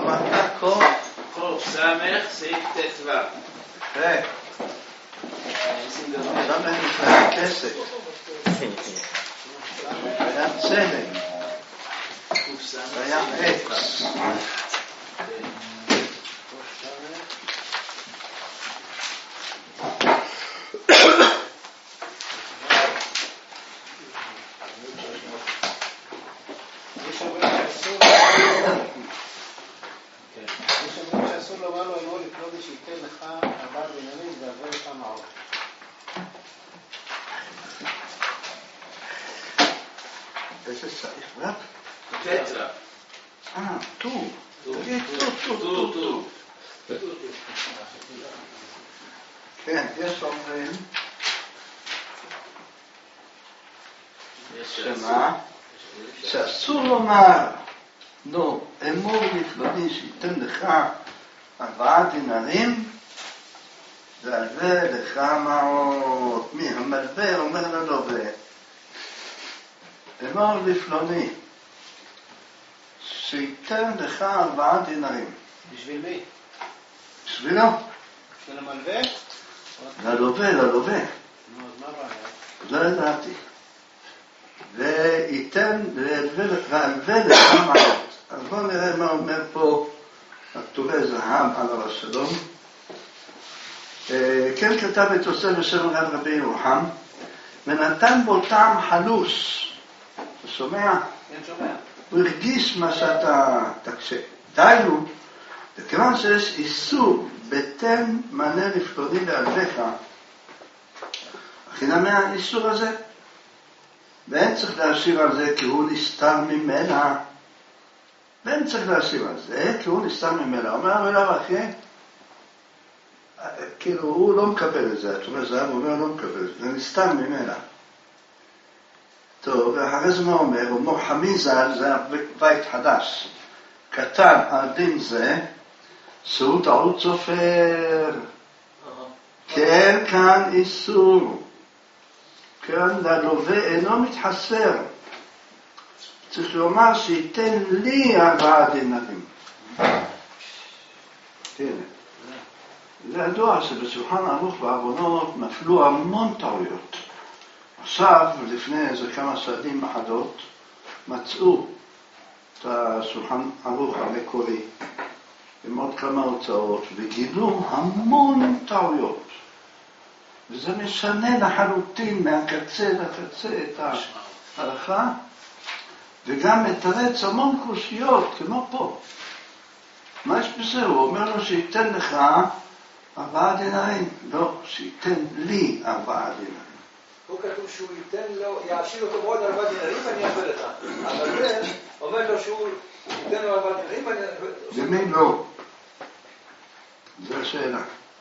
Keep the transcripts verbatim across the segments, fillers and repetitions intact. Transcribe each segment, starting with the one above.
אמרת קוף. קוף, סמך, סעיף ט"ו. יפה. סמך נקרא כסף. היה צלם. היה עץ. שייתן לך ארבעה בניינים ועבר לך מעוד. איזה סעיף רב? טטרה. אה, טו. תגיד טו, טו, טו, טו. כן, יש אומרים שמה? שאסור לומר, נו, אמור לפלוני שייתן לך ארבעה דינרים, והלווה לך מעות. מי המלווה אומר ללווה, אמור לפלוני שייתן לך ארבעה דינרים. בשביל מי? בשבילו. בשביל המלווה? ללווה, ללווה. נו, אז מה הבעיה? לא ידעתי. וייתן, והלווה לך מעות. אז בואו נראה מה אומר פה הכתובי זהב על השלום. כן כתב את עושה בשם רב רבי ירוחם, ונתן בו טעם חלוס. אתה שומע? כן, שומע. הוא הרגיש מה שאתה תקשה. דיינו, וכיוון שיש איסור בתן מנה לפלוני להלוויך, הכי נמי האיסור הזה, ואין צריך להשיב על זה כי הוא נסתר ממנה. ואין צריך להשיב על זה כי הוא נסתר ממנה. אומר אליו אחי, כאילו הוא לא מקבל את זה. התומר זהב אומר לא מקבל את זה, זה נסתר ממנה. טוב, ואחרי זה מה אומר? הוא אומר חמיזה, זה בית חדש. קטן על דין זה, שהוא טעות סופר. כן, כאן איסור. כאן ללווה אינו מתחסר. צריך לומר שייתן לי ארבעה דינרים. כן. זה ידוע שבשולחן ערוך בעוונות נפלו המון טעויות. עכשיו, לפני איזה כמה שנים אחדות, מצאו את השולחן ערוך המקורי עם עוד כמה הוצאות, וגילו המון טעויות. וזה משנה לחלוטין מהקצה לקצה את ההלכה, וגם מתרץ המון קושיות, כמו פה. מה יש בזה? הוא אומר לו שייתן לך ארבעה דינרים. לא, שייתן לי ארבעה דינרים. הוא כתוב שהוא ייתן לו, יעשיר אותו מאוד ארבעה דינרים ואני אעבר לך. אבל זה אומר לו שהוא ייתן לו ארבעה דינרים ואני אעבר לך. למי לא? זו השאלה.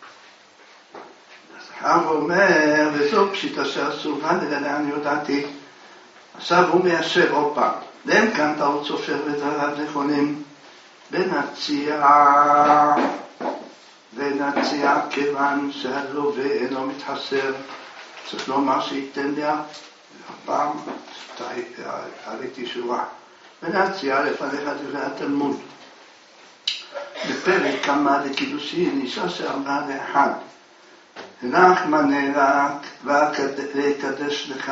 הרב אומר, וזו פשיטה שאסור, ואני אני יודעתי, עכשיו הוא מיישב עוד פעם. ואין כאן טעות סופר ודבריו נכונים, ונציע, ונציע כיוון שהלווה אינו מתחסר, צריך לומר שייתן לי הפעם, עליתי שורה, ונציע לפניך דברי התלמוד. בפרק כמה לקידושין, אישה שאמרה לאחד, לך מנה לקדש לך,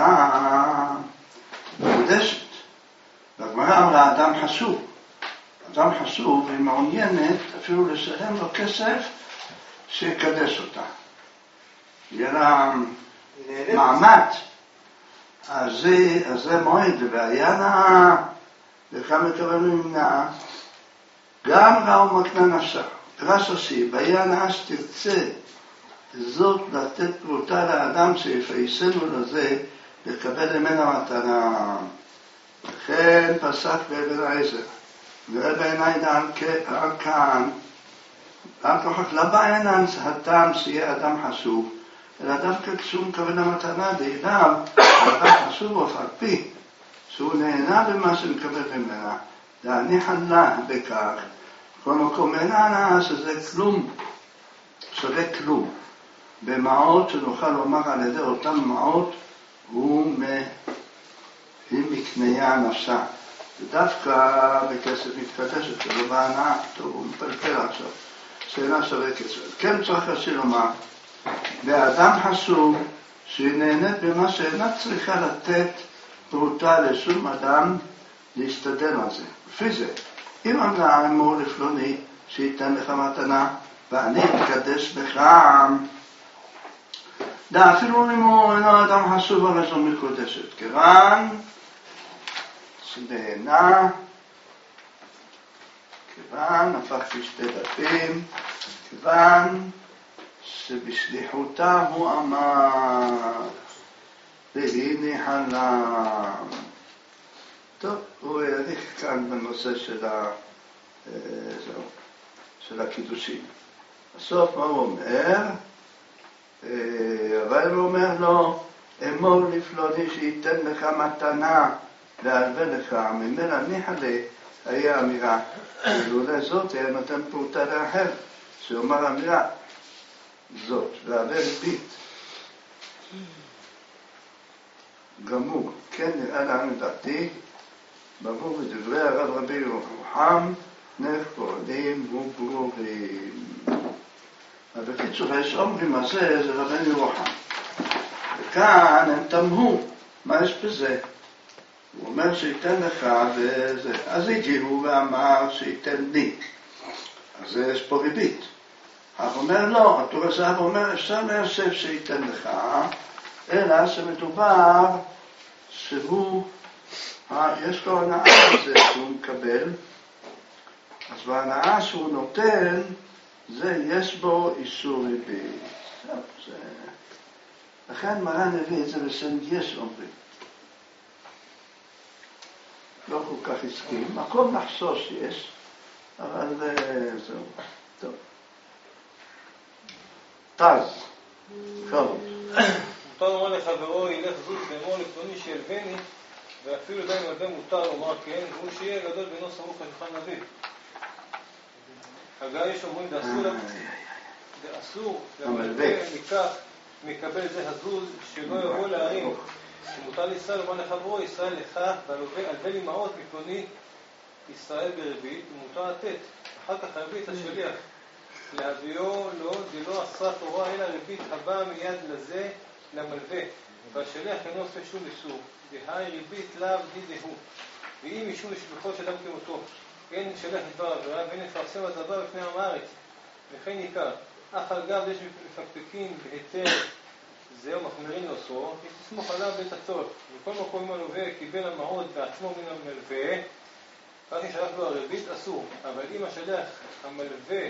מקודשת. והגמרא אמרה, אדם חשוב. אדם חשוב והיא מעוניינת אפילו לשלם לו כסף שיקדש אותה. יהיה לה מעמד. אז זה, אז זה מועד, והיה לה, וכמה קראנו נמנעה, גם ראו מקנה נפשה. פרש עשי, והיה לה שתרצה זאת לתת פרוטה לאדם שיפייסנו לזה, לקבל ממנה מתנה. לכן פסק באבן העזר. נראה בעיניי דען כאן, דען כוחק לבעינן הטעם שיהיה אדם חשוב, אלא דווקא כשהוא מקבל המתנה דעיניו, אדם חשוב אף על פי, שהוא נהנה במה שמקבל ממנה, להניח לה בכך, כל מקום איננה שזה כלום, שווה כלום. במעות שנוכל לומר על ידי אותם מעות, הוא מקנייה נפשה. ודווקא בכסף מתקדשת, ולא בהנאה. טוב, הוא מפלפל עכשיו. שאלה שווה כסף. כן צריך רש"י לומר, באדם חסום שהיא נהנית במה שאינה צריכה לתת פרוטה לשום אדם להסתדר על זה. לפי זה, אם אמרה אמור לפלוני שייתן לך מתנה, ואני אתקדש בך, דע אפילו אם הוא אינו אדם חסום הרי זו מקודשת. כיוון שנהנה, כיוון, הפכתי שתי דפים, כיוון שבשליחותה הוא אמר, והנה חלם. טוב, הוא העריך כאן בנושא של, ה... זהו, של הקידושים. בסוף מה הוא אומר? אבל הוא אומר לו, אמור לפלוני שייתן לך מתנה והלווה לך, ממנה ניחלה, היה אמירה, ולולא זאת היה נותן פרוטה לאחר, שאומר אמירה זאת, והלווה ריבית. גמור, כן נראה לנו דעתי, ברור בדברי הרב רבי רוחם, נכבודים וברורים. אבל בקיצור, יש אומרים הזה, זה רבני רוחם. וכאן הם תמהו, מה יש בזה? הוא אומר שייתן לך וזה. אז הגיעו ואמר שייתן לי. אז יש פה ריבית. אך אומר לא, הטור הזהב אומר, אפשר להיאסף שייתן לך, אלא שמדובר שהוא, יש לו הנאה הזה שהוא מקבל, אז בהנאה שהוא נותן, זה יש בו איסור ריבית. זה... לכן מרן הביא את זה בסן יש אומרים. לא כל כך הסכים, מקום לחשוש יש, אבל זהו, טוב. תז, טוב. מותר לומר לחברו, ילך זוז לאמור לפלוני שילבני, ואפילו די מלווה מותר לומר כן, והוא שיהיה גדול בנו סמוך לשולחן אביו. הגאי יש אומרים, זה אסור, למלווה מכך מקבל זה הזוז שלא יבוא להרים. מותר לישראל לומר לחברו, ישראל לך, והלווה לי מעות מפלוני ישראל בריבית, ומותר לתת. אחר כך הריבית השליח. להביאו לא, זה לא עשרה תורה, אלא ריבית הבאה מיד לזה למלווה. והשליח אינו עושה שום איסור. דהי ריבית לאו דידהו. ואם משום לשלוחו של אדם כמותו, אין שלח לדבר עבירה, ואין לפרסם הדבר בפני עם הארץ. וכן ניכר, אך על גב יש מפקפקים בהיתר, זהו מחמירים לעשו, כי תסמוך עליו בית הצורך. וכל מקום אם הלווה קיבל המעות בעצמו מן המלווה, רק נשלח לו הריבית אסור. אבל אם השלח המלווה,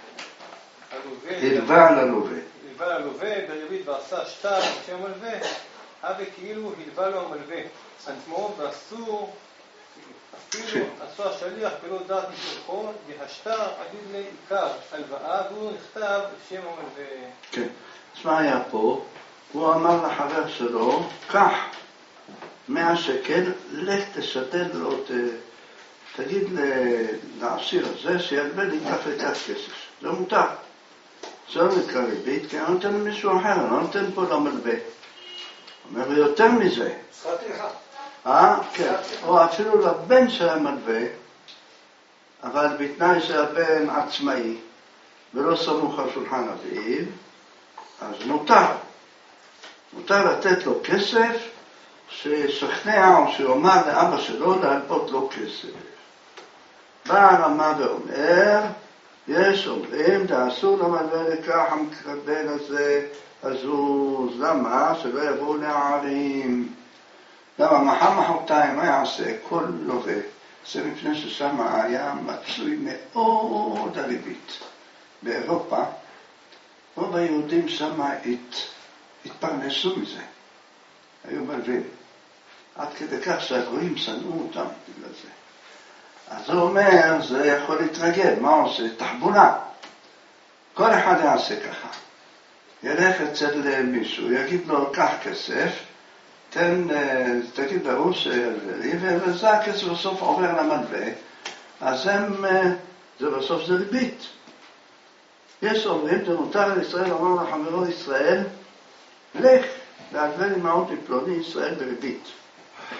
הלווה על הלווה. הלווה על הלווה בריבית ועשה שטר בשם המלווה, הווה כאילו הלווה לו המלווה עצמו, ואסור אפילו עשו השליח ולא דעת משלחו, והשטר עדיד לעיקר הלוואה, והוא נכתב בשם המלווה. כן. אז מה היה פה? הוא אמר לחבר שלו, קח מאה שקל, לך תשתל לו, ת... תגיד לעשיר הזה שילווה לי כך וכך כסף. זה מותר. זה לא נקרא ריבית, כי אני נותן למישהו אחר, אני לא נותן פה למלווה. אומר לי יותר מזה. שכרתי לך. אה? כן. או אפילו לבן של המלווה, אבל בתנאי שהבן עצמאי, ולא סמוך על שולחן אביו, אז מותר. מותר לתת לו כסף, ששכנע או שאומר לאבא שלו להלפות לו כסף. בא הרמה ואומר, יש אומרים, דאסור למלווה לכך המקבל הזה הזוז. למה? שלא יבואו לערים. למה? מחר מחרתיים מה יעשה? כל לווה. זה מפני ששם היה מצוי מאוד הריבית. באירופה, רוב היהודים שם הת... התפרנסו מזה. היו מלווים. עד כדי כך שהגויים שנאו אותם בגלל זה. אז הוא אומר, זה יכול להתרגל. מה עושה? תחבולה. כל אחד יעשה ככה. ילך אצל מישהו, יגיד לו, קח כסף, תן, תגיד ברור שלי, וזה הכסף בסוף עובר למלווה, אז הם, זה בסוף זה ריבית. יש אומרים, זה מותר לישראל, אמר לחברו ישראל, לך, להלווה לי מעות מפלוני ישראל בריבית.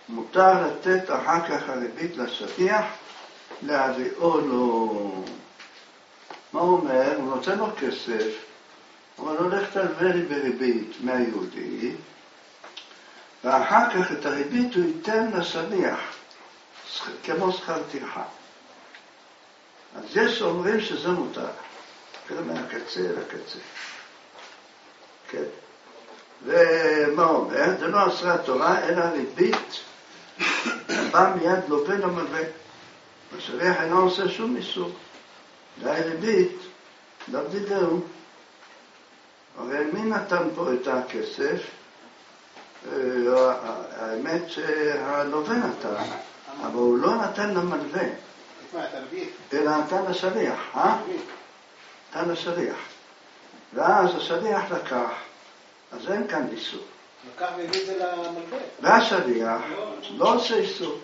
מותר לתת אחר כך הריבית לשטיח, להביאו לו. מה הוא אומר? הוא נותן לו כסף, אבל הולך תלווה לי בריבית מהיהודי, ואחר כך את הריבית הוא ייתן לשליח, כמו שכר טרחה. אז יש אומרים שזה מותר, כאילו מהקצה לקצה. כן. ומה אומר? זה לא עשרה תורה, אלא ריבית, בא מיד לווה למלווה. השליח אינו עושה שום איסור. די ריבית, לא דידרו. הרי מי נתן פה את הכסף? האמת שהלווה נתן, אבל הוא לא נתן למלווה. אלא נתן לשליח, אה? נתן לשליח. ואז השליח לקח, אז אין כאן איסור. לקח והביא את זה למלווה. והשליח לא עושה איסור.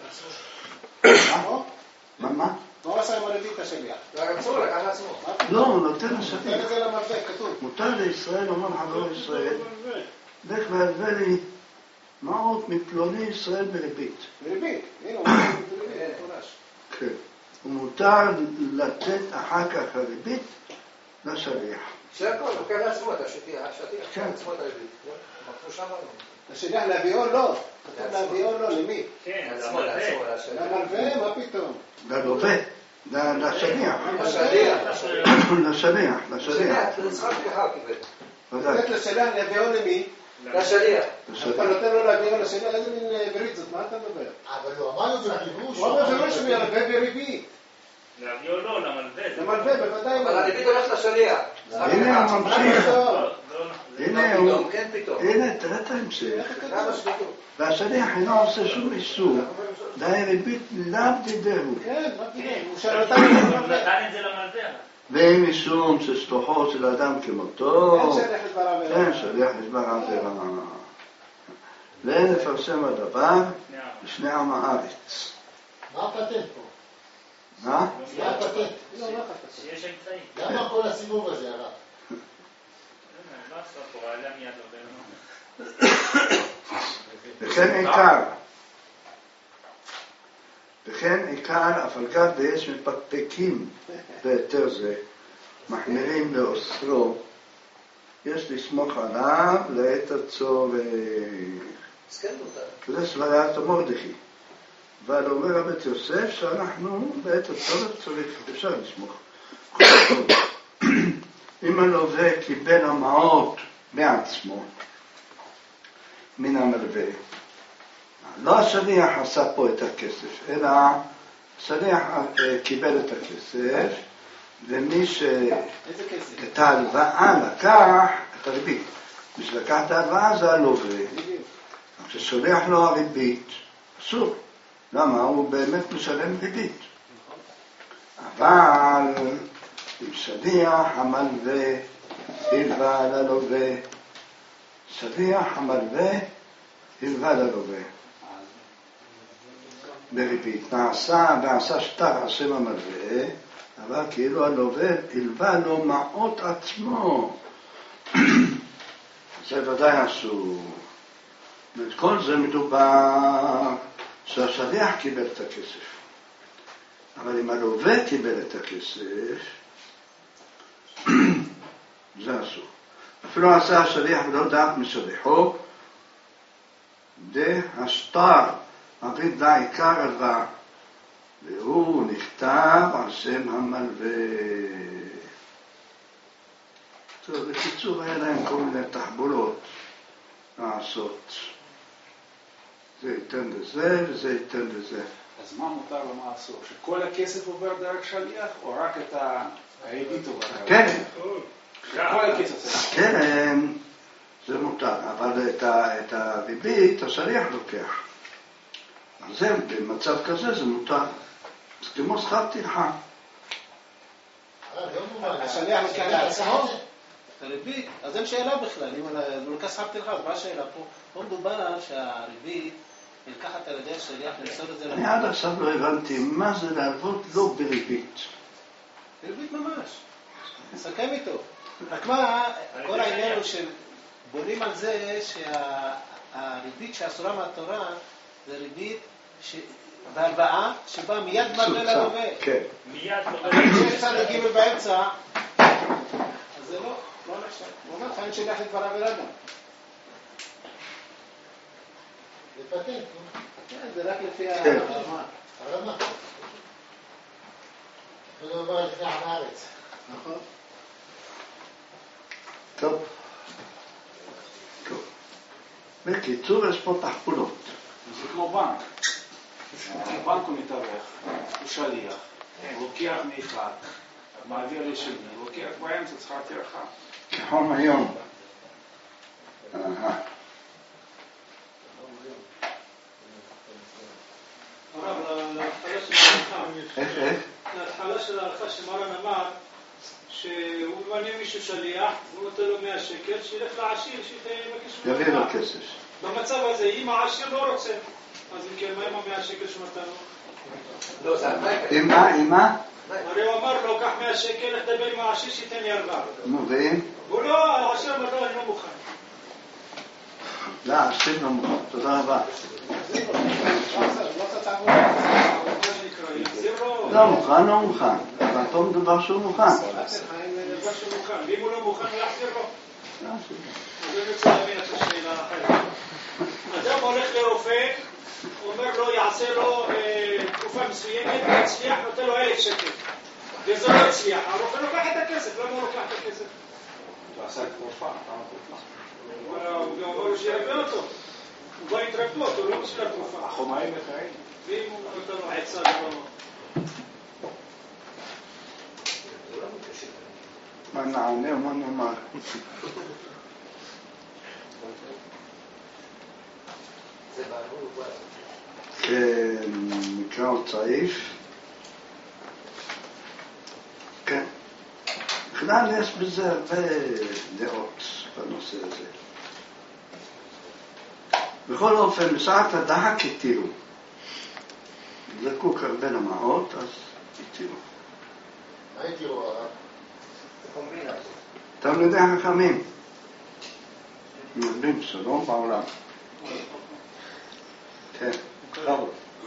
מה, מה? מה עושה עם הריבית השליח? לעצמו, לקח לעצמו. לא, הוא נותן לשליח. נותן את זה למלווה, כתוב. מותר לישראל, אומר חבר ישראל, לך והלווה לי מעות מפלוני ישראל בריבית. בריבית, הנה הוא אומר בריבית, מפורש. כן. ומותר לתת אחר כך הריבית לשליח. שהכל, לוקח לעצמו את השטיח, השטיח לעצמו את הריבית. כמו שאמרנו. השליח להביאו לא, כתוב להביאו לא, למי? כן, לעצמו, לעצמו, למלווה, מה פתאום? ללווה, לשליח. השליח. לשליח, לשליח. זה שכר טרחה קיבל. ודאי. לתת לשליח להביאו למי? לשליח. אתה נותן לו להביאו לשליח, איזה מין ברית זאת, מה אתה מדבר? אבל הוא אמר את זה בחיבוש. הוא אמר בפירוש שהוא מלווה בריבית. להביאו לא, למלווה. למלווה, בוודאי. אבל הריבית הולכת לשליח. הנה הוא ממשיך. הנה הוא, פתאום, כן פתאום. הנה תראה את ההמשך. למה שכתוב? והשליח אינו עושה שום איסור. די ריבית לאו דידרו. כן, מה פתאום? הוא שנתן את זה למלווה. נתן את זה למלווה. ואין משום ששלוחו של אדם כמותו. אין שליח לדבריו אלא. אין שליח לדבריו אלא. ואין לפרסם הדבר לשני עם הארץ. מה הפטנט פה? מה? מה הפטנט? שיש אמצעים. למה כל הסיבוב הזה, הרב? לא עשו פה, עליה מיד עובר. וכן עיקר. וכן עיקר, אף על גב ויש מפקפקים בהיתר זה, מחמירים לאוסרו, יש לסמוך עליו לעת הצורך. אז כן מותר. וזה סברת המרדכי. אבל אומר רבי יוסף שאנחנו בעת הצורך צריך, אפשר לסמוך. אם הלווה קיבל המעות בעצמו מן המלווה, לא השליח עשה פה את הכסף, אלא השליח קיבל את הכסף, ומי שאת ההלוואה לקח את הריבית. מי שלקח את ההלוואה זה הלווה. כששולח לו הריבית, אסור. למה? הוא באמת משלם ריבית. אבל אם שליח המלווה הלווה ללווה, שליח המלווה הלווה ללווה בריבית. נעשה, נעשה שטר על שם המלווה, אבל כאילו הלווה הלווה לו מעות עצמו. זה ודאי אסור. ואת כל זה מדובר שהשליח קיבל את הכסף. אבל אם הלווה קיבל את הכסף, זה אסור. אפילו עשה השליח ולא דעת משליחו, דה השטר מביא דה עיקר הלוואה, והוא נכתב על שם המלווה. טוב, בקיצור היה להם כל מיני תחבולות לעשות. זה ייתן לזה וזה ייתן לזה. אז מה מותר ומה אסור? שכל הכסף עובר דרך שליח או רק את הריבית עובר? כן. כל הכסף. כן, זה מותר, אבל את, ה, את הריבית השליח לוקח. אז זה, במצב כזה זה מותר. אז כמו שכר טרחה. השליח לוקח לעצמו? את הריבית? אז אין שאלה בכלל. אם הוא לוקח שכר טרחה, אז מה השאלה פה? פה מדובר שהריבית נלקחת על ידי השליח למסור את זה למלווה. אני עד עכשיו לא הבנתי מה זה להלוות לא בריבית. בריבית ממש. נסכם איתו. רק מה, כל העניין הוא שבונים על זה שהריבית שאסורה מהתורה זה ריבית בהלוואה שבאה מיד מלווה ללווה. כן. מיד כשצד הגיב באמצע, אז זה לא, לא נחשב. הוא אומר, חיים שלך לדבריו ולאדם. זה פטנט, כן, זה רק לפי כן. הרמה. הרמה. זה לא דבר לפני עם הארץ. נכון. טוב. טוב. בקיצור, יש פה תחפולות. זה כמו בנק. הבנק הוא מתווך, הוא שליח, הוא לוקח מאחד, מעביר לשני, הוא לוקח באמצע שכר טרחה. כחום היום. אהה. הרב, להתחלה של הערכה, איך, איך? להתחלה של הערכה שמרן אמר שהוא ממנה מישהו שליח, הוא נותן לו מאה שקל, שילך לעשיר, שיבקש ממנו. יביא לו כסף. במצב הזה, אם העשיר לא רוצה, אז אם כן, מה עם המאה שקל שנתן לו? לא, זה התנאי. עם מה? עם מה? הרי הוא אמר לו, קח מאה שקל, תדבר עם העשיר שייתן לי הלוואה. נו, ואם? הוא לא, העשיר אמר לו, אני לא מוכן. לא, עשינו מוכן. תודה רבה. לא מוכן, לא מוכן. אבל פה מדובר שהוא מוכן. ואם הוא לא מוכן, הוא יחזיר לו. אז אני רוצה להבין את השאלה אחרת. אדם הולך לרופא, הוא אומר לו, יעשה לו תקופה מסוימת, הוא יצליח, נותן לו אלף שקל. וזה לא יצליח. הרופא לוקח את הכסף, למה הוא לוקח את הכסף? הוא עשה את תרופה, כמה תרופה. הוא גם אומר לו שירפא אותו. הוא בא יתרפא אותו, לא בשביל התרופה. החומרים לחיים. ואם הוא נותן לו עצה, לא... מה נענה ומה נאמר? זה ברור כבר. כן, נקרא עוד סעיף. כן. בכלל יש בזה הרבה דעות בנושא הזה. בכל אופן, בשעת הדחק התירו. זקוק הרבה למעות, אז התירו. מה התירו הרב? תלמידי החכמים. מדברים שלום בעולם. כן, חבר.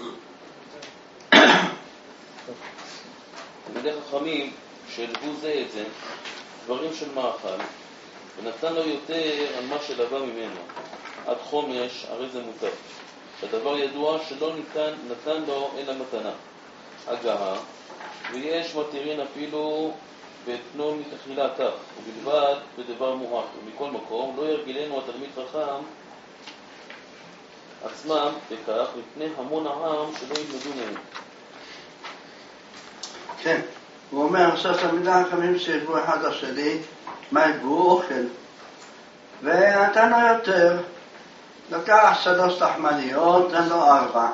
תלמידי חכמים שהלוו זה את זה דברים של מאכל ונתן לו יותר על מה שלווה ממנו עד חומש, הרי זה מותר. הדבר ידוע שלא ניתן, נתן לו אלא מתנה הגעה, ויש מתירין אפילו בתנו מתחילתך ובלבד בדבר מועט. ומכל מקום לא ירגילנו התלמיד חכם עצמם בכך מפני המון העם שלא ילמדו מהם. כן, הוא אומר עכשיו תלמידי החכמים שישבו אחד השני, מה יגבו? אוכל. ונתן לו יותר, לקח שלוש תחמניות, נתן לו ארבע.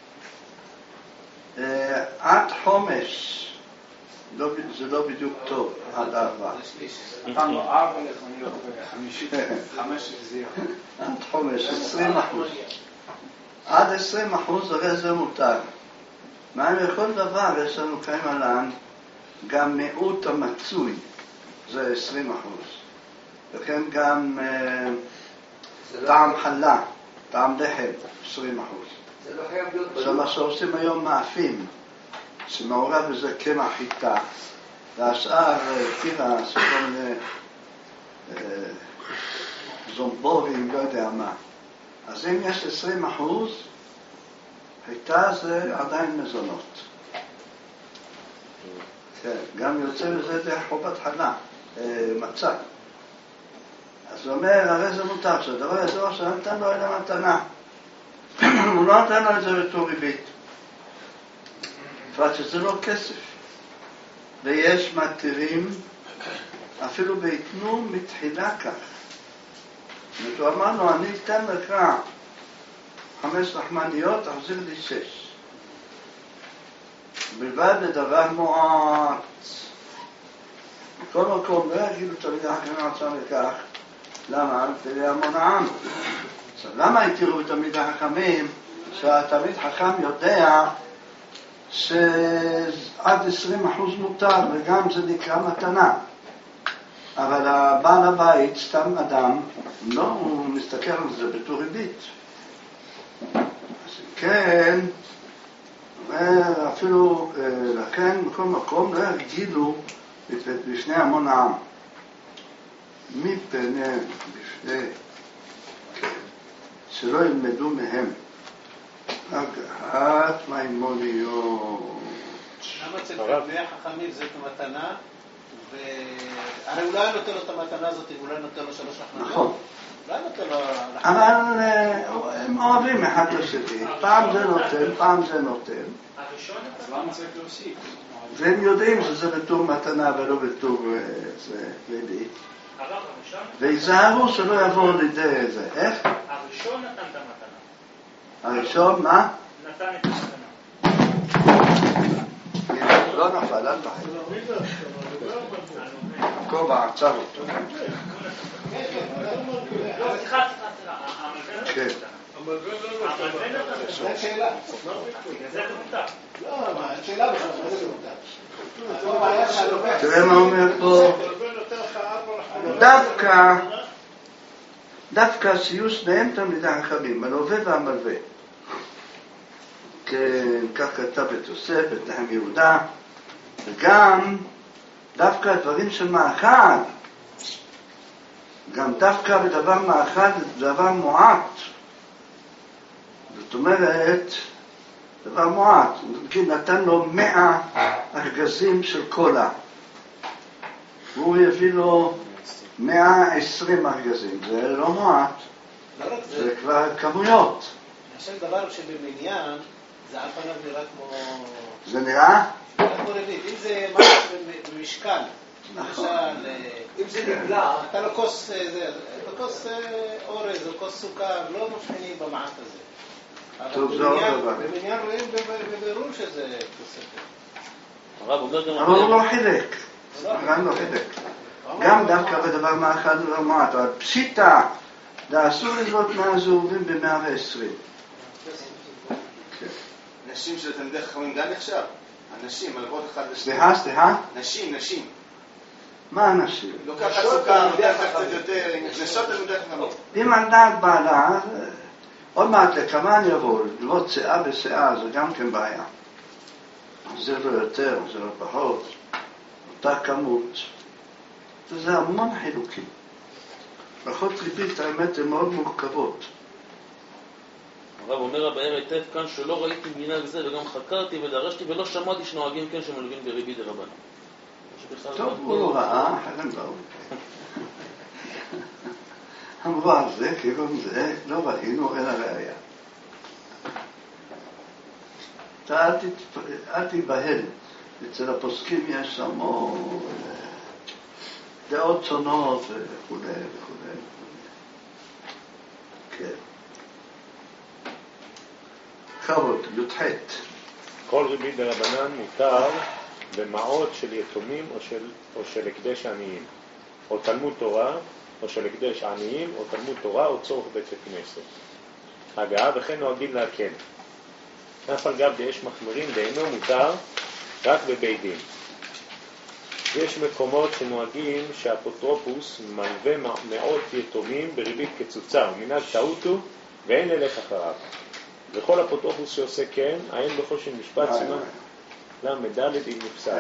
עד חומש, לא, זה לא בדיוק טוב, עד ארבע. נתן לו ארבע לחמניות וחמישית, חמש החזיר. עד חומש, עשרים אחוז. עד עשרים אחוז הרי זה מותר. מה עם כל דבר יש לנו קיים עלן, גם מיעוט המצוי, זה עשרים אחוז. וכן גם אה, טעם חלה, טעם לחם, עשרים אחוז. זה לא חייב להיות עכשיו מה שעושים היום מאפים, שמעורב בזה קמח חיטה, והשאר תירס, כל מיני אה, זומבורים, לא יודע מה. אז אם יש עשרים אחוז, חיטה זה עדיין מזונות. כן, גם יוצא בזה דרך חובת חלה, מצה. אז הוא אומר, הרי זה מותר, שהדבר הזה הוא שנתן לו אלה מתנה. הוא לא נתן לו את זה בתור ריבית. בפרט שזה לא כסף. ויש מתירים, אפילו ביתנו מתחילה כך. הוא אמר לו, אני אתן לך חמש לחמניות, תחזיר לי שש. בלבד לדבר מועט. בכל מקום לא יגידו תלמידי החכמים עצמם לכך. למה? תלמידי המון העם. עכשיו, למה התירו בתלמידי החכמים? שהתלמיד חכם יודע שעד עשרים אחוז מותר, וגם זה נקרא מתנה. אבל הבעל הבית, סתם אדם, לא, הוא מסתכל על זה בתור ריבית. אז כן, אפילו, לכן בכל מקום לא יגדילו בפני המון העם. מפני, בפני, שלא ילמדו מהם. הגעת מימוניות. למה אצל תלמידי החכמים זאת מתנה, והרי אולי נותן לו את המתנה הזאת, אולי נותן לו שלוש החניות? נכון. אולי נותן לו... אבל הם אוהבים אחד לשני, פעם זה נותן, פעם זה נותן. הראשון אז למה צריך להוסיף? והם יודעים שזה בתור מתנה ולא בתור לידי. הרב הראשון? ויזהרו שלא יבואו לידי זה. איך? הראשון נתן את המתנה. הראשון, מה? נתן את המתנה. לא נפל, אל תחי. כובע עצר אותו. לא, סליחה, סליחה, סליחה. כן. המלווה נתן. זו שאלה. בגלל זה זה מותר. לא, מה, שאלה בכלל, מה זה מותר? תראה מה אומר פה. דווקא, דווקא שיהיו שניהם תלמידי חכמים, המלווה והמלווה. כן, כך כתב בתוספת, נחם יהודה, וגם דווקא הדברים של מאכל, גם דווקא בדבר מאכל זה דבר מועט. זאת אומרת, דבר מועט. כי נתן לו מאה ארגזים של קולה. והוא הביא לו מאה עשרים ארגזים. זה לא מועט. זה כבר כמויות. עכשיו דבר שבמניין, זה על פניו נראה כמו... זה נראה? כמו רביעית. אם זה משהו במשקל, נכון. למשל, אם זה נבלע, אתה לו כוס, כוס אורז או כוס סוכר, לא משמינים במעט הזה. טוב, זה עוד דבר. במניין רואים בבירור שזה תוספת. הרב אומר גם... אבל הוא לא חילק. גם לא חילק. גם דווקא בדבר מאכל זה לא מועט. אבל פשיטה, דעשו לזאת מהזהובים ב-מאה ועשרים. נשים של תלמידי חכמים גם נחשב. הנשים, מלוות אחד לשני. סליחה, סליחה? נשים, נשים. מה הנשים? לוקחת סוכר, לוקחת קצת יותר, נשות תלמידי חכמים. אם על דעת בעלה, עוד מעט לכמה יבואו, לראות שאה בשאה, זה גם כן בעיה. זה לא יותר, זה לא פחות, אותה כמות. וזה המון חילוקים. הלכות ריבית, האמת, הן מאוד מורכבות. הרב אומר הבאר היטב כאן שלא ראיתי מנהג זה וגם חקרתי ודרשתי ולא שמעתי שנוהגים כן שמלווים בריבית דרבנן. טוב, הוא לא ראה, אחרים באו. אמרו על זה, כאילו זה, לא ראינו, אין הראייה. אתה אל תיבהל, אצל הפוסקים יש המון דעות שונות וכו' וכו'. כן. חבות, י"ח. כל ריבית דרבנן מותר במעות של יתומים או של, או של הקדש עניים, או תלמוד תורה, או של הקדש עניים, או תלמוד תורה, או צורך בית הכנסת. הגעה וכן נוהגים להקל. אף על גב יש מחמירים ואינו מותר רק בבית דין. יש מקומות שנוהגים שהאפוטרופוס מלווה מאות יתומים בריבית קצוצה, ומנהג טעות הוא ואין ללך אחריו. וכל אפוטרופוס שעושה כן, העין בכל של משפט סימן למדלת עם נפסל.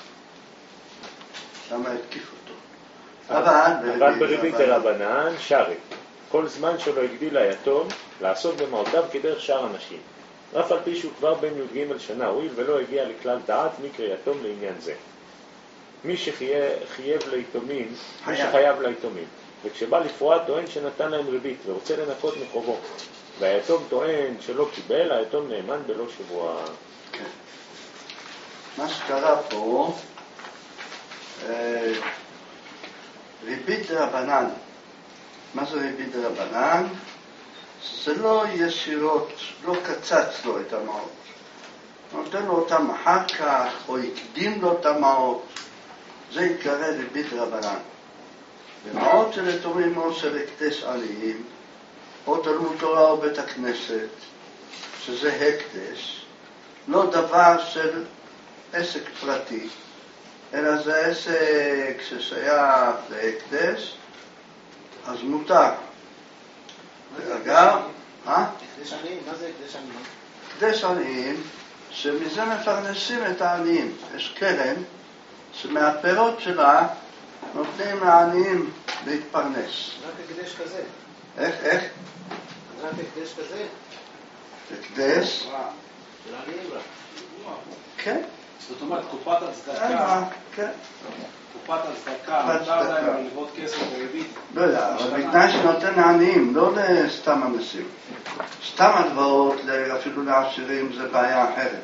למה התקיף אותו? אבל בריבית דרבנן שרי. כל זמן שלא הגדיל היתום לעשות במעותיו כדרך שאר אנשים. אף על פי שהוא כבר בן י"ג שנה, הואיל ולא הגיע לכלל דעת מקרא יתום לעניין זה. מי שחייב ליתומים, מי שחייב ליתומים. וכשבא לפרוע טוען שנתן להם ריבית ורוצה לנקות מחובו. והיתום טוען שלא קיבל, היתום נאמן בלא שבוע. כן. מה שקרה פה, אה, ריבית דרבנן. מה זה ריבית דרבנן? זה לא ישירות, לא קצץ לו את המעות. נותן לו אותם אחר כך, או הקדים לו את המעות. זה יקרא ריבית דרבנן. במעות של יתומים או של הקדש עניים, או תלמוד תורה או בית הכנסת, שזה הקדש, לא דבר של עסק פרטי, אלא זה עסק ששייך להקדש, אז מותר. ואגב, אה? הקדש עניים, מה זה הקדש עניים? הקדש עניים, שמזה מפרנסים את העניים. יש קרן שמהפירות שלה נותנים לעניים להתפרנס. רק הקדש כזה. איך, איך? רק הקדש כזה. הקדש? של עניים רק. כן. זאת אומרת, קופת הצדקה, כן. קופת הצדקה, מותר להם ללוות כסף וריבית. לא יודע, אבל בתנאי שנותן לעניים, לא לסתם אנשים. סתם הלוואות, אפילו לעשירים, זה בעיה אחרת.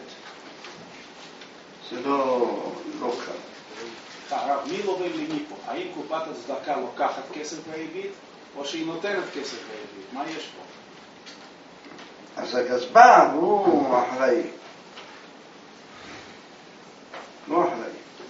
זה לא, לא קל. הרב, מי לובל למי פה? האם קופת הצדקה לוקחת כסף וריבית, או שהיא נותנת כסף וריבית? מה יש פה? אז הגזבר הוא אחראי. לא אחראי.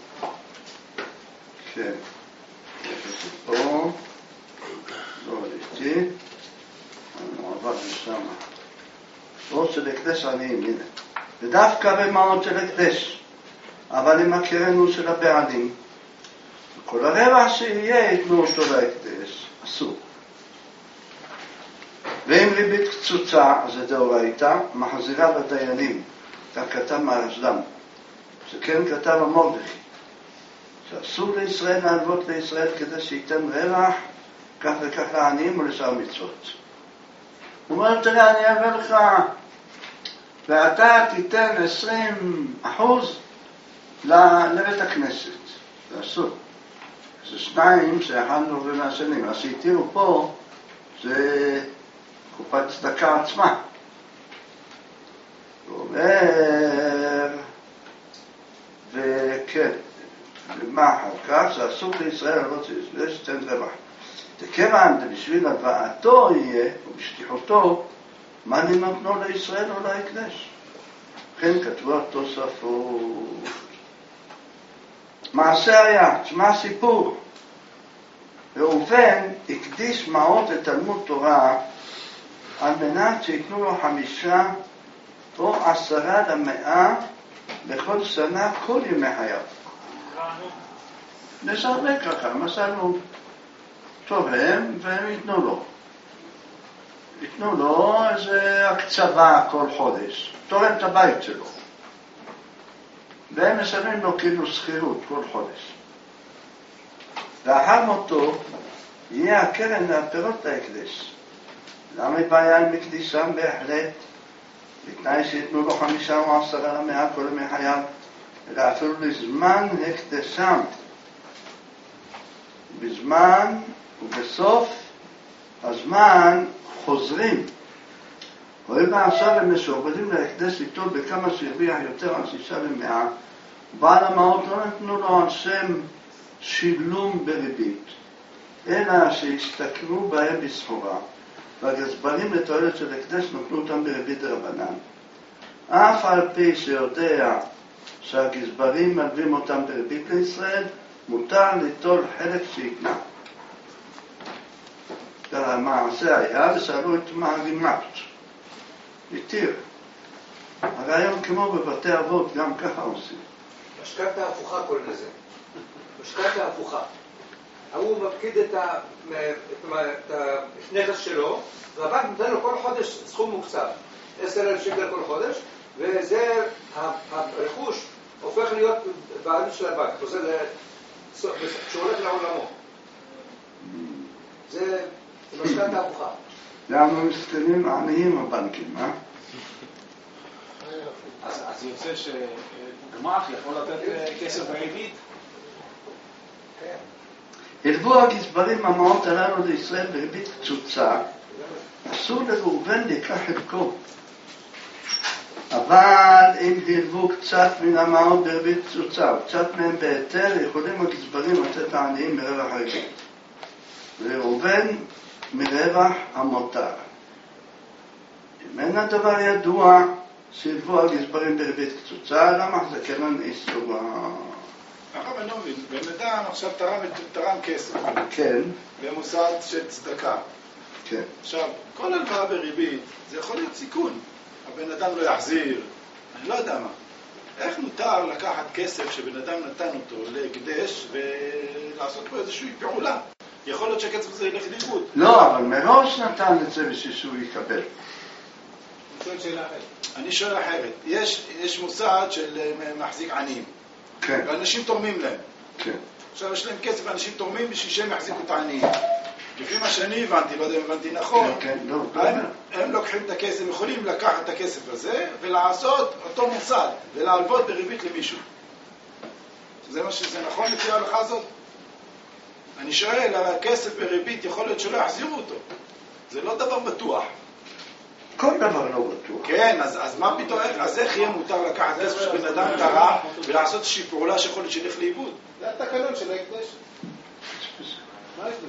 כן. פה, לא ראיתי, אני עבר לשם. פה של הקדש עניים, הנה. ודווקא במעות של הקדש, אבל עם הקרן של הבעלים. כל הרווח שיהיה יתנו אותו להקדש, אסור. ואם ריבית קצוצה, זה דאורייתא, מחזירה לדיינים, כך כתב מהרשד"ם. שכן כתב המורדכי, שאסור לישראל להלוות לישראל כדי שייתן רווח, כך וכך לעניים ולשאר מצוות. הוא אומר, תראה, אני אעבר לך, ואתה תיתן עשרים אחוז לבית הכנסת. זה אסור. זה שניים שאחד נובע מהשני. מה שהתירו פה זה קופת צדקה עצמה. הוא אומר, וכן, ומה אחר כך? שאסור לישראל להלוות לישראל שתיתן רווח. וכיוון בשביל הלוואתו יהיה, או בשליחותו, מה נתנו לישראל או להקדש? כן כתבו התוספות. מעשה היה, תשמע סיפור. ראובן הקדיש מעות לתלמוד תורה על מנת שיתנו לו חמישה או עשרה למאה בכל שנה כל ימי חייו. נסרבה ככה, מסרנו תורם והם ייתנו לו. ייתנו לו איזה הקצבה כל חודש, תורם את הבית שלו. והם מסרבים לו כאילו שכירות כל חודש. לאחר מותו יהיה הקרן מהפירות להקדש. למה היא בעיה עם מקדישם? בהחלט, בתנאי שיתנו לו חמישה או עשרה למאה כל ימי חייו, אלא אפילו לזמן הקדשם. בזמן ובסוף הזמן חוזרים. רואים עכשיו הם משועבדים להקדש איתו בכמה שהרוויח יותר על שישה ומאה, בעל המעות לא נתנו לו על שם שילום בריבית, אלא שהסתכלו בהם בסחורה, והגזברים לתועלת של הקדש נתנו אותם בריבית רבנן. אף על פי שיודע שהגזברים מלווים אותם בריבית לישראל, מותר ליטול חלק שיתנה. המעשה היה, ושאלו את מהרימת. התיר. הרעיון כמו בבתי אבות, גם ככה עושים. משכנתא הפוכה כל לזה. משכנתא הפוכה. הוא מפקיד את הנכס שלו, והבנק נותן לו כל חודש סכום מוקצב. עשרת אלפים שקל כל חודש, וזה, הרכוש הופך להיות בעלות של הבנק. זה כשהולך לעולמו. זה משכנתא הפוכה. למה מסתכלים עניים הבנקים, אה? אז יוצא שגמ"ח יכול לתת כסף בריבית? כן. הלוו הגזברים המעות הללו לישראל בריבית קצוצה, אסור לראובן לקח חלקו. אבל אם הלוו קצת מן המעות בריבית קצוצה, וקצת מהם בהיתר, יכולים הגזברים לתת העניים מרווח הריבית. וראובן מרווח המותר. אם אין הדבר ידוע שהלוו הגזברים בריבית קצוצה, למה זה כן איסור? הרב אני לא מבין, בן אדם עכשיו תרם, תרם כסף. כן. במוסד של צדקה. כן. עכשיו, כל הלוואה בריבית, זה יכול להיות סיכון. הבן אדם לא יחזיר, אני לא יודע מה. איך מותר לקחת כסף שבן אדם נתן אותו להקדש ולעשות פה איזושהי פעולה? יכול להיות שהכסף הזה ילך לאיבוד. לא, אבל מראש נתן את זה בשביל שהוא יקבל. שואל שאלה אחרת. אני שואל אחרת. יש, יש מוסד של מחזיק עניים. כן. ואנשים תורמים להם. כן. עכשיו יש להם כסף ואנשים תורמים בשביל שהם יחזיקו את העניים. לפי מה שאני הבנתי, לא יודע אם הבנתי נכון, כן, כן, לא, הם, הם לוקחים את הכסף, הם יכולים לקחת את הכסף הזה ולעשות אותו מוסד ולהלוות בריבית למישהו. זה מה שזה נכון לפי ההלכה הזאת? אני שואל, הכסף בריבית יכול להיות שלא יחזירו אותו. זה לא דבר בטוח. כל דבר לא בטוח. כן, אז, אז מה פתאום, אז איך יהיה מותר לקחת כסף שבן אדם תרם ולעשות איזושהי פעולה שיכול להיות שילך לאיבוד? זה התקנון של ההקדש. מה יש לי?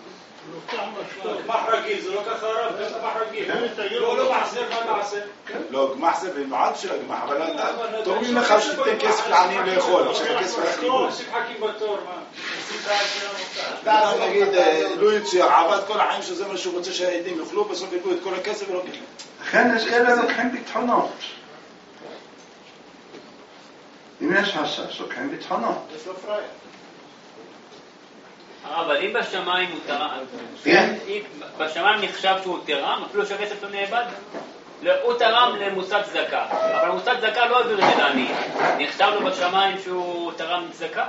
גמח רגיל, זה לא ככה רב, זה גמח רגיל. לא, לא מחזר, מה נעשה? לא, גמח זה במיוחד של הגמח, אבל אתה תורמים לך שתיתן כסף לעניים לאכול, עכשיו הכסף הולך לאיבוד. אנשים חכים בתור, מה? אתה נגיד, לא יצויר, עבד כל החיים שזה מה שהוא רוצה שהעדים יאכלו, בסוף ילבו את כל הכסף ולא קיבלו. לכן יש כאלה לוקחים ביטחונות. אם יש חשש, לוקחים ביטחונות. יש לו פרייר. אבל אם בשמיים הוא תרם, אם בשמיים נחשב שהוא תרם, אפילו שהכסף לא נאבד, הוא תרם למוסד צדקה, אבל מוסד צדקה לא העביר את זה לעני, נחשב לו בשמיים שהוא תרם צדקה?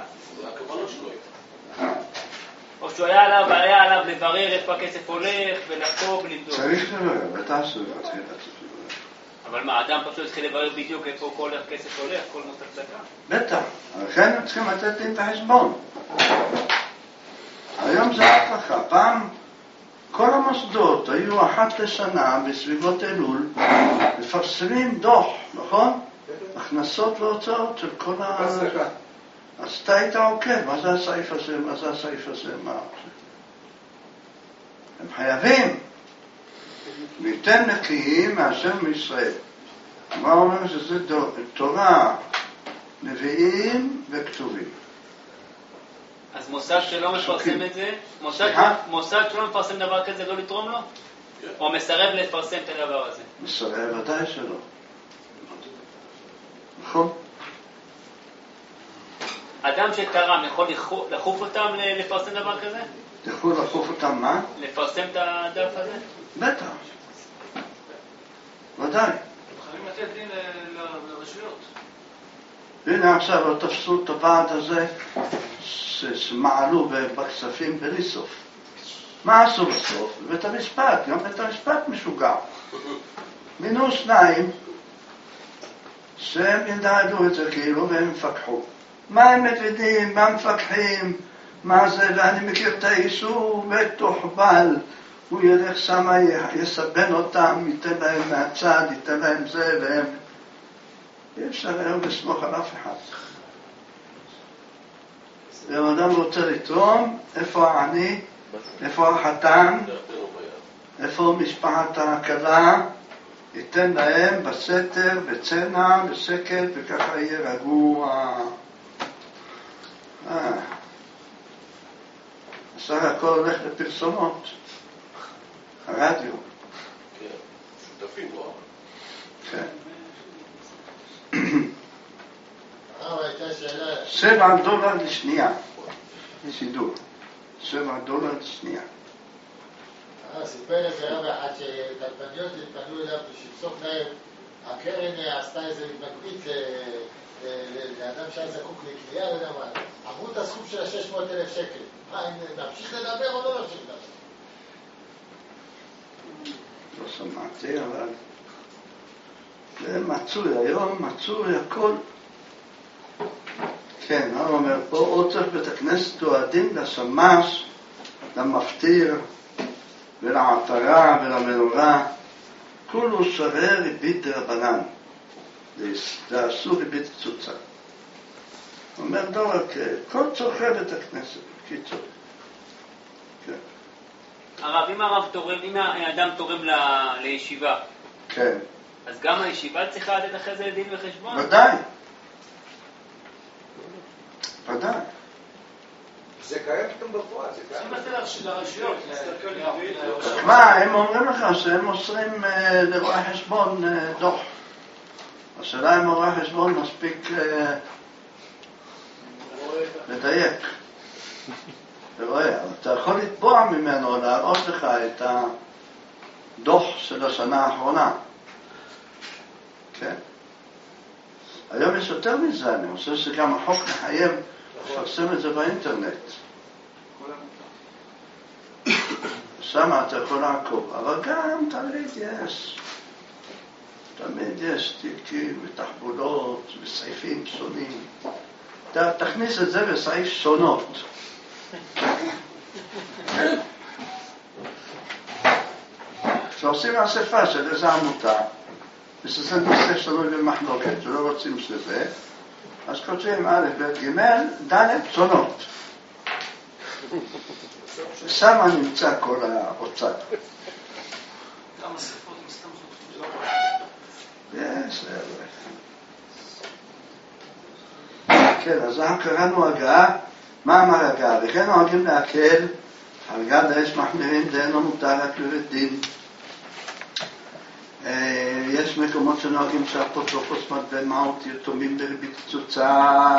או שהוא היה עליו, היה עליו לברר איפה הכסף הולך ולחקור ולבדוק. צריך לברר, בטח שזה צריך לברר. אבל מה, האדם פשוט התחיל לברר בדיוק איפה כל הכסף הולך, כל מוסד צדקה? בטח, לכן הם צריכים לתת דין בחשבון. היום זה ככה, פעם כל המוסדות היו אחת לשנה בסביבות אלול מפרסמים דוח, נכון? הכנסות והוצאות של כל ה... אז אתה היית עוקב, מה זה הסעיף הזה, מה זה הסעיף הזה, מה זה? הם חייבים ניתן נקיים מהשם מישראל. מה אומר שזה תורה, נביאים וכתובים. אז מוסד שלא מפרסם את זה, מוסד, מוסד שלא מפרסם דבר כזה לא לתרום לו? או מסרב לפרסם את הדבר הזה? מסרב, ודאי שלא. נכון. אדם שתרם יכול לחוף אותם לפרסם דבר כזה? יכול לחוף אותם מה? לפרסם את הדף הזה? בטח. ודאי. יכולים לתת דין לרשויות. הנה עכשיו לא תפסו את הוועד הזה שמעלו בכספים בלי סוף. מה עשו בסוף? בבית המשפט, גם בית המשפט משוגע. מינו שניים שהם ידעו את זה כאילו והם מפקחו. מה הם מבינים, מה מפקחים, מה זה, ואני מכיר את האיש, הוא מתוחבל, הוא ילך שם, יסבן אותם, ייתן להם מהצד, ייתן להם זה, והם... אי אפשר היום לסמוך על אף אחד. אם אדם רוצה לתרום, איפה העני, איפה החתן, איפה משפחת הכלה, ייתן להם בסתר, בצנע, בשקט, וככה יהיה רגוע. אה. סך הכל הולך לפרסומות. הרדיו. כן, שותפים בו. כן. הרב, הייתה שאלה. שבע דולר לשנייה. שידור. שבע דולר לשנייה. הרב, סיפר איזה רב אחד שתלפניות התפנו אליו שפסוק להם, הקרן עשתה איזה התנגדית לאדם שהיה זקוק לקלייה, לא יודע מה. אמרו את הסכום של ה-שש מאות אלף שקל. מה, אם נמשיך לדבר או לא נמשיך לדבר? לא שמעתי, אבל זה מצוי, היום מצוי הכל. כן, הוא אומר, פה עוצר בית הכנסת הוא הדין לשמש, למפטיר ולעטרה ולמנורה, כולו שווה ריבית דרבנן, דעשו ריבית צוצה. הוא אומר דבר כל צורכי בית הכנסת, קיצור. כן. הרב, אם הרב תורם, אם האדם תורם ל- לישיבה, כן. אז גם הישיבה צריכה לתת אחרי זה דין וחשבון? ודאי. ודאי. זה קיים פתאום בפועל, זה קיים. זה לרשויות, מה, הם אומרים לך שהם מוסרים לרואי חשבון דוח. השאלה אם רואי חשבון מספיק לדייק. אתה יכול לתבוע ממנו, להראות לך את הדוח של השנה האחרונה. עושה יותר מזה, אני עושה שגם החוק מחייב לפרסם את זה באינטרנט. שם אתה יכול לעקוב, אבל גם תמיד יש, תמיד יש תיקים ותחבולות וסעיפים שונים. תכניס את זה בסעיף שונות. כשעושים אספה של איזה עמותה, ושזה נושא שנוי במחלוקת, שלא רוצים שזה, אז כותבים א', ב', ג', ד', שונות. ושם נמצא כל האוצר. כמה ספרות מסתם זאת? יש, כן, אז אנחנו קראנו הגעה. מה אמר הגעה? וכן נוהגים להקל, הרגע דאש מחמירים דהנו מותר רק בבית דין. יש מקומות שנוהגים שהאפוטרופוס מטבע מעות יתומים בריבית קצוצה.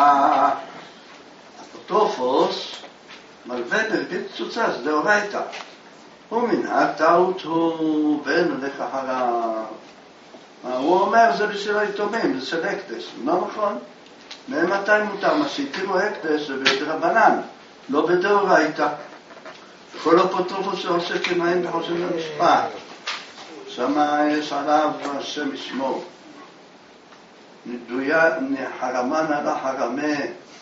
האפוטרופוס מלווה בריבית קצוצה, זה דאורייתא. הוא מנהג טעות הוא ואין הולך אחריו. הוא אומר זה בשביל היתומים, זה של הקדש, לא נכון? ממתי מותר? מה שהתירו הקדש זה בדרבנן, לא בדאורייתא. כל אפוטרופוס שעושה כמהם בחושב למשפט. שמה יש עליו השם ישמור. נדויה חרמן על החרמה.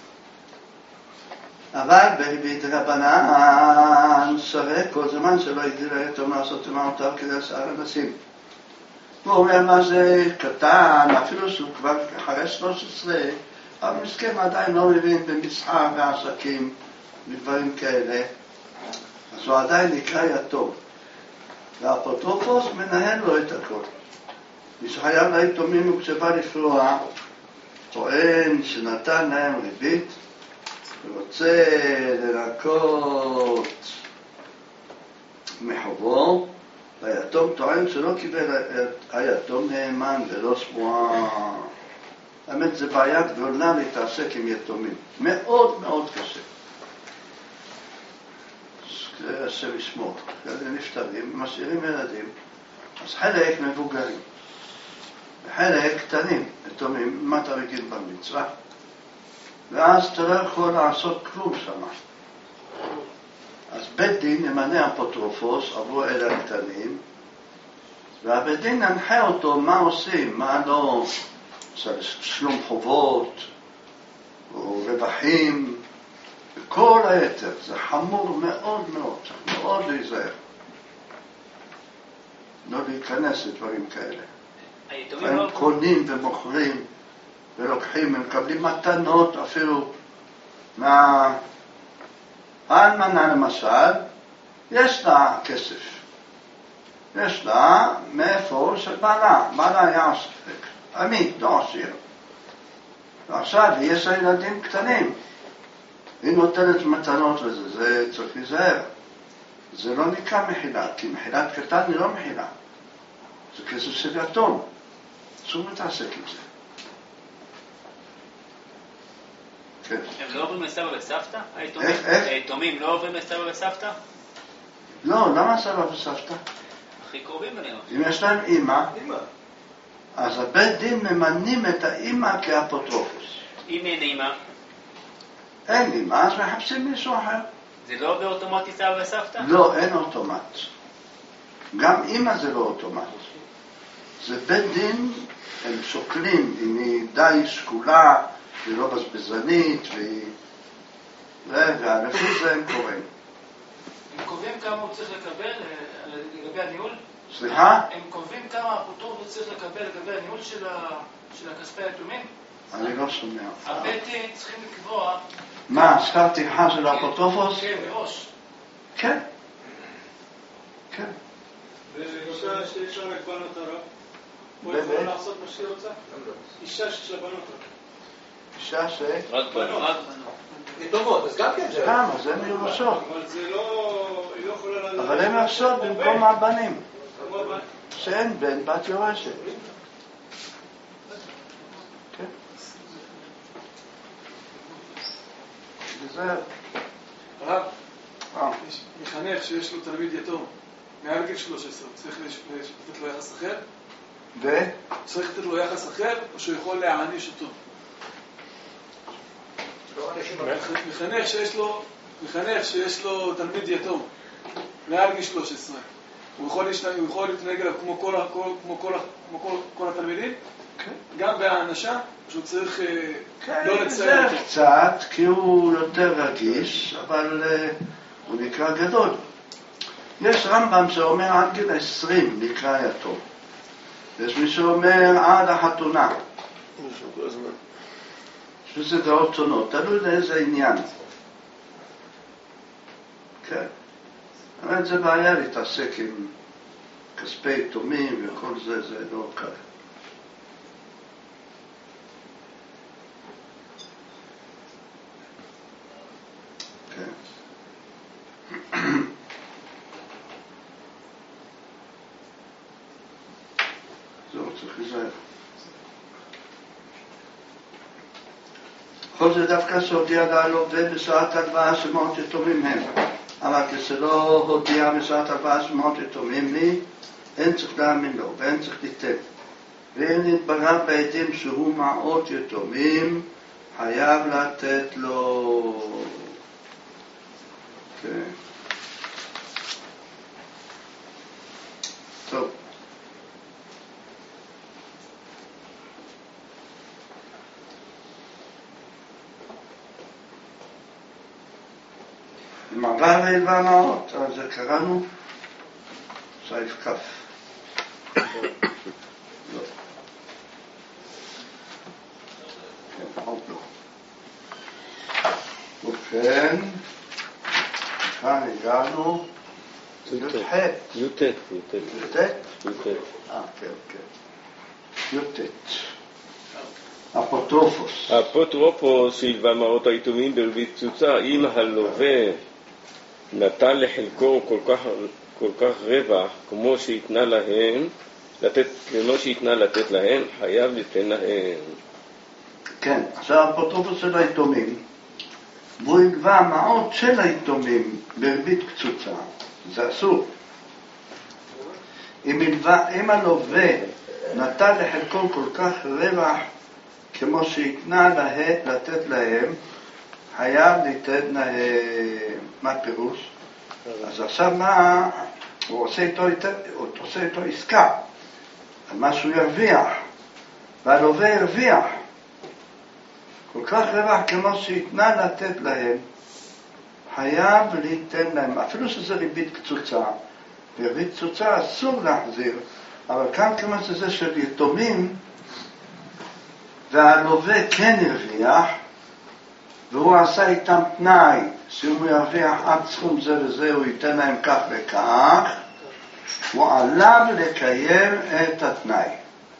אבל בדרבנן שווה כל זמן שלא הגדיל היתום לעשות מה מותר כדי שאר אנשים. הוא אומר מה זה קטן, אפילו שהוא כבר אחרי שלוש עשרה, אבל מסכם עדיין לא מבין במסחר ועסקים ודברים כאלה, אז הוא עדיין נקרא יתום. והאפוטרופוס מנהל לו את הכל. מי שחייב ליתומים וכשבא לפרוע, טוען שנתן להם ריבית, ורוצה לנקות מחובו, והיתום טוען שלא קיבל את היתום נאמן ולא שמועה. האמת, זו בעיה גדולה להתעסק עם יתומים. מאוד מאוד קשה. זה השם ישמור. כאלה נפטרים, משאירים ילדים, אז חלק מבוגרים, וחלק קטנים, יתומים, מה אתה רגיל במצווה? ואז אתה לא יכול לעשות כלום שם. אז בית דין ימנה אפוטרופוס עבור אלה הקטנים, והבית דין ינחה אותו מה עושים, מה לא, שלום חובות, או רווחים, וכל היתר. זה חמור מאוד מאוד, צריך מאוד להיזהר. לא להיכנס לדברים כאלה. הם קונים ומוכרים ולוקחים, הם מקבלים מתנות אפילו מה... האלמנה למשל, יש לה כסף. יש לה מאיפה של בעלה. בעלה היה ספק. עמית, לא עשיר. ועכשיו יש לה ילדים קטנים. היא נותנת מתנות לזה, זה צריך להיזהר. זה לא נקרא מחילה, כי מחילת קטן היא לא מחילה. זה כסף של יתום. אסור מתעסק עם זה. הם לא עוברים לסבא וסבתא? איך? איך? היתומים לא עוברים לסבא וסבתא? לא, למה סבא וסבתא? הכי קרובים אלינו. אם יש להם אימא, אז הבית דין ממנים את האימא כאפוטרופוס. אם אין אימא? אין אימא, אז מחפשים מישהו אחר. זה לא באוטומטי סבא וסבתא? לא, אין אוטומט. גם אימא זה לא אוטומט. זה בית דין, הם שוקלים אם היא די שקולה, היא לא בזבזנית, והיא... רגע, לפי זה הם קוראים. הם קובעים כמה הוא צריך לקבל לגבי הניהול? סליחה? הם קובעים כמה האפוטרופוס צריך לקבל לגבי הניהול של הכספי היתומים? אני לא שומע. הבית דין צריכים לקבוע... מה, שכר טרחה של האפוטרופוס? כן, מראש. כן. כן. ואישה שיש לה בנות הרב? הוא יכול לעשות מה שהיא רוצה? אישה שיש לה בנות הרב. אישה ש... רק בנות. יתומות, אז גם כן זה... כמה, זה הן יורשות. אבל זה לא... היא לא יכולה... אבל הן יורשות במקום הבנים. שאין בן, בת יורשת. כן. זה... הרב, מחנך שיש לו תלמיד יתום מעל גיל שלוש עשרה, צריך לתת לו יחס אחר? ו? צריך לתת לו יחס אחר, או שהוא יכול להעניש אותו? מחנך שיש לו, מחנך שיש לו תלמיד יתום, מעל גיל שלוש עשרה. הוא יכול להשתמש, הוא יכול להתנהג אליו כמו כל, כל, כמו כל, כמו כל, כל התלמידים, גם בהאנשה, שהוא צריך לא לציין אותו. זה קצת, כי הוא יותר רגיש, אבל הוא נקרא גדול. יש רמב"ם שאומר עד גיל עשרים נקרא יתום. יש מי שאומר עד החתונה. שזה דעות שונות, תלוי לאיזה עניין. כן. אבל זה בעיה להתעסק עם כספי יתומים וכל זה, זה לא קל. כן. זהו, צריך להיזהר. כל זה דווקא שהודיע להלווה בשעת הלוואה שמות יתומים הם. אבל כשלא הודיע בשעת הלוואה שמות יתומים לי, אין צריך להאמין לו ואין צריך לתת. ואם נתברר בעדים שהוא מעות יתומים, חייב לתת לו. כן. טוב. מעבר והמעות, אז זה קראנו סעיף כף. לא. כן, עוד לא. ובכן, כאן הגענו י"ח. י"ט. י"ט? י"ט. אה, כן, כן. י"ט. אפוטרופוס. האפוטרופוס שהלווה מעות היתומים בריבית קצוצה, אם הלווה נתן לחלקו כל כך, כל כך רווח כמו שיתנה להם, לתת, כמו שיתנה לתת להם, חייב לתת להם. כן, עכשיו האפוטרופוס של היתומים, והוא יקבע מעות של היתומים בריבית קצוצה, זה אסור. אם, אם הלווה נתן לחלקו כל כך רווח כמו שיתנה לה, לתת להם, חייב לתת להם. מה פירוש? אז עכשיו מה? הוא עושה איתו, הוא עושה איתו עסקה על מה שהוא ירוויח, והלווה ירוויח כל כך רווח כמו שיתנה לתת להם, חייב ליתן להם, אפילו שזה ריבית קצוצה. וריבית קצוצה אסור להחזיר, אבל כאן כמו שזה של יתומים, והלווה כן הרוויח, והוא עשה איתם תנאי, שאם הוא ירוויח עד סכום זה וזה, הוא ייתן להם כך וכך, הוא עליו לקיים את התנאי.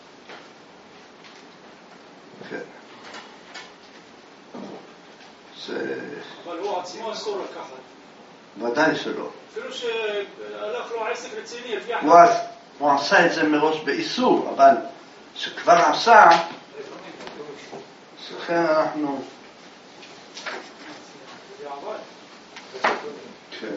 כן. זה... אבל הוא עצמו אסור לקחת. ודאי שלא. אפילו שהלך לו עסק רציני, הרוויח... הוא, הוא עשה את זה מראש באיסור, אבל שכבר עשה, לכן אנחנו... כן.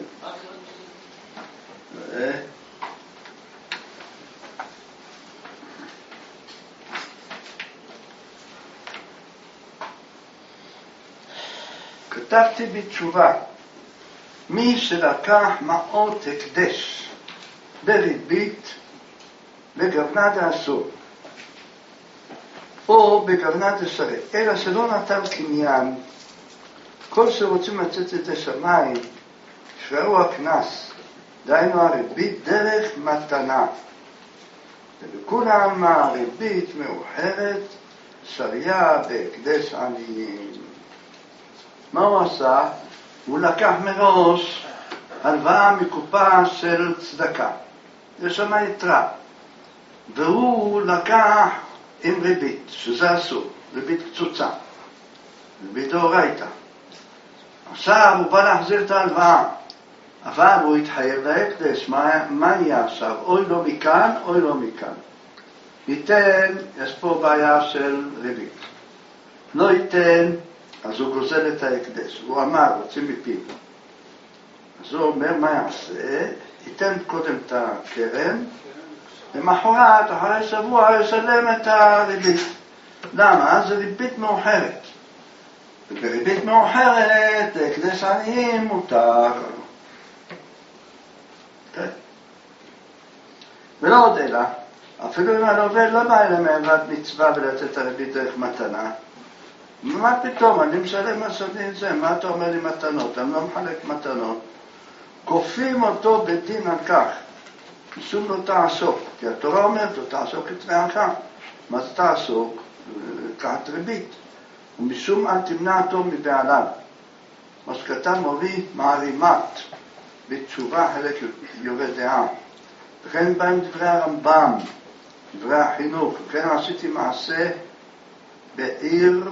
כתבתי בתשובה, מי שלקח מעות הקדש בריבית בגוונה דאסור או בגוונה דשרת, אלא שלא נטל קניין, כל שרוצים לצאת את השמיים, שראו הכנס, דהיינו הריבית דרך מתנה. ובכולם הריבית מאוחרת, שריה בהקדש עניים. מה הוא עשה? הוא לקח מראש הלוואה מקופה של צדקה. יש שם יתרה. והוא לקח עם ריבית, שזה אסור, ריבית קצוצה. ריבית דאורייתא. עכשיו הוא בא להחזיר את ההלוואה, אבל הוא התחייב להקדש. מה, מה יהיה עכשיו? אוי לא מכאן, אוי לא מכאן. ייתן, יש פה בעיה של ריבית. לא ייתן, אז הוא גוזל את ההקדש. הוא אמר, רוצים מפיו. אז הוא אומר, מה יעשה? ייתן קודם את הקרן, למחרת, אחרי שבוע, ישלם את הריבית. למה? זה ריבית מאוחרת. ובריבית מאוחרת, הקדש עניים מותר. כן. ולא עוד אלא, אפילו אם הלווה לא בא אלה מעבד מצווה ולתת את הריבית דרך מתנה, מה פתאום, אני משלם עשיתי את זה, מה אתה אומר לי מתנות? אני לא מחלק מתנות. כופים אותו בדין על כך, משום לא תעסוק, כי התורה אומרת לו תעסוק את רעך. מה זה תעסוק? לקחת ריבית. ומשום אל תמנע אותו מבעליו. מה שכתב מורי מערימת בתשובה חלק יורה דעה. וכן בהם דברי הרמב"ם, דברי החינוך. וכן עשיתי מעשה בעיר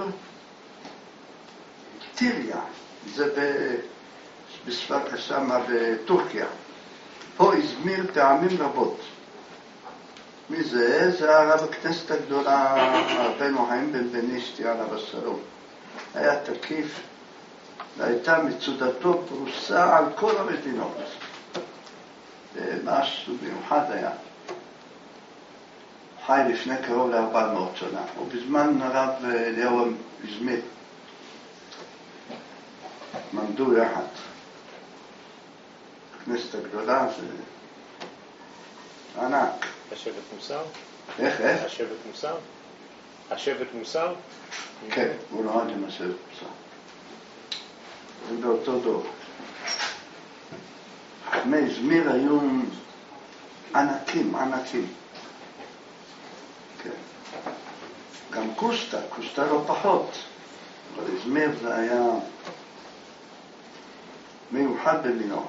טיריה, זה בספרד שמה בטורקיה. פה הזמיר טעמים רבות. מי זה? זה הרב הכנסת הגדולה, רבנו חיים בן בנישתי עליו השלום. היה תקיף, והייתה מצודתו פרוסה על כל המדינות. משהו מיוחד היה. חי לפני קרוב ל-ארבע מאות שנה, ובזמן הרב אליהו הזמיר. למדו יחד. הכנסת הגדולה זה ענק. השבט מוסר? איך, איך? השבט מוסר? השבט מוסר? כן, הוא נועד עם השבט מוסר. זה באותו דור. חכמי זמיר היו ענקים, ענקים. כן. גם קוסטה, קוסטה לא פחות. אבל זמיר זה היה מיוחד במינו.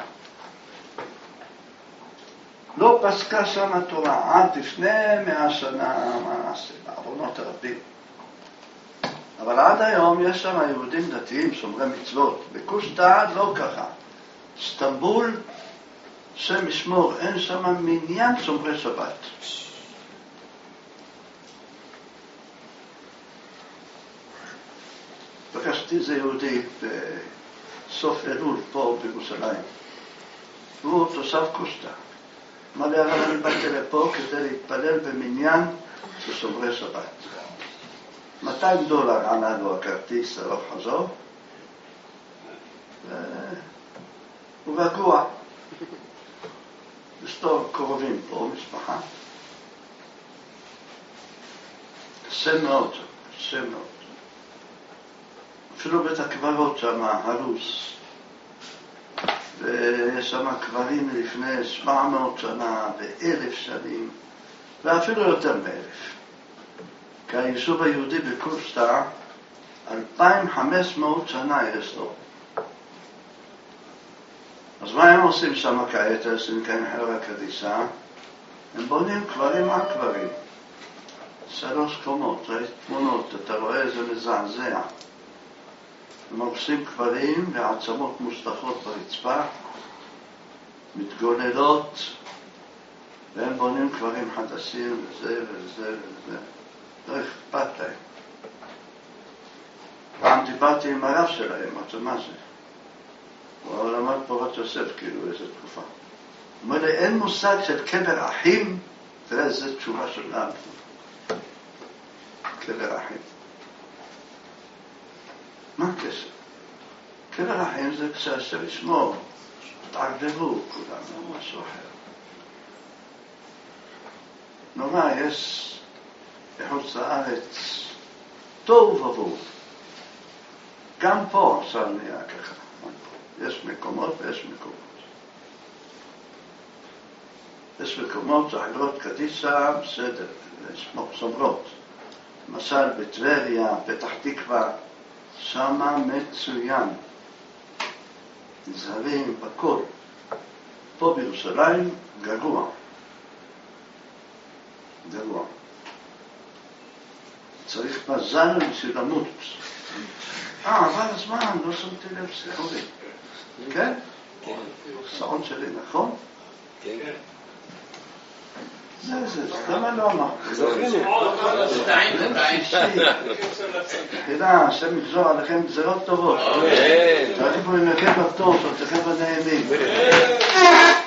לא פסקה שם התורה עד לפני מאה שנה, מה נעשה, בעוונות הרבים. אבל עד היום יש שם יהודים דתיים, שומרי מצוות. בקושטא לא ככה. סטמבול, שם ישמור, אין שם מניין שומרי שבת. פגשתי זה יהודי בסוף אלול פה בירושלים. הוא תושב קושטא. אמר לי, אבל אני באתי לפה כדי להתפלל במניין של שומרי שבת. מאתיים דולר ענה לו הכרטיס הלוך חזור. הוא רגוע. יש לו קרובים פה, משפחה. קשה מאוד, קשה מאוד. אפילו בית הקברות שם, הרוס. ויש שם קברים לפני שבע מאות שנה ואלף שנים, ואפילו יותר מאלף. כי היישוב היהודי בקושטא, אלפיים וחמש מאות שנה יש לו. אז מה הם עושים שם כעת? עושים כאן חברה קדישה. הם בונים קברים על קברים. שלוש קומות, ראית תמונות, אתה רואה איזה מזעזע. הם עושים קברים ועצמות מושטחות ברצפה, מתגוללות, והם בונים קברים חדשים וזה וזה וזה. לא אכפת להם. פעם דיברתי עם הרב שלהם, אמרתי מה זה? הוא למד פורת יוסף, כאילו איזו תקופה. הוא אומר לי, אין מושג של קבר אחים, תראה איזו תשובה של רב. קבר אחים. מה הקשר? קבר אחים זה כשהשם ישמור, תערבבו כולם, זה משהו אחר. נורא, יש בחוץ לארץ טוב ובוא. גם פה עכשיו נהיה ככה. יש מקומות ויש מקומות. יש מקומות שחברות קדישה בסדר, יש שומרות. למשל בטבריה, פתח תקווה, שמה מצוין. נזהרים בכל. פה בירושלים גרוע. גרוע. צריך מזל בשביל למות. אה, אבל הזמן, לא שמתי לב סיכורי. כן? כן. שעון שלי, נכון? כן. זה, זה, למה לא אמר? שתיים, שתיים. תחילה, השם יגזור עליכם גזרות טובות. תריבו עם הכם בטוב, תריבו נעימים.